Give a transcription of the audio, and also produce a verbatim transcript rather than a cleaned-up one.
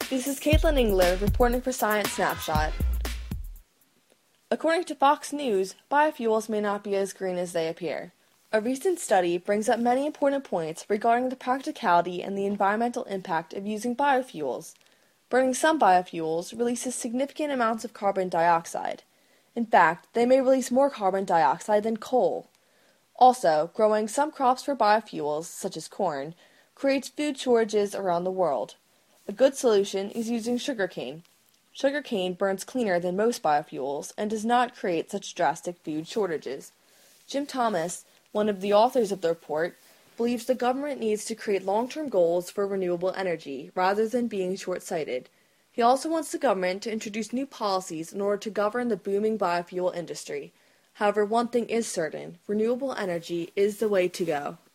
This is Caitlin Engler reporting for Science Snapshot. According to Fox News, biofuels may not be as green as they appear. A recent study brings up many important points regarding the practicality and the environmental impact of using biofuels. Burning some biofuels releases significant amounts of carbon dioxide. In fact, they may release more carbon dioxide than coal. Also, growing some crops for biofuels, such as corn, creates food shortages around the world. A good solution is using sugarcane. Sugarcane burns cleaner than most biofuels and does not create such drastic food shortages. Jim Thomas, one of the authors of the report, believes the government needs to create long-term goals for renewable energy rather than being short-sighted. He also wants the government to introduce new policies in order to govern the booming biofuel industry. However, one thing is certain: renewable energy is the way to go.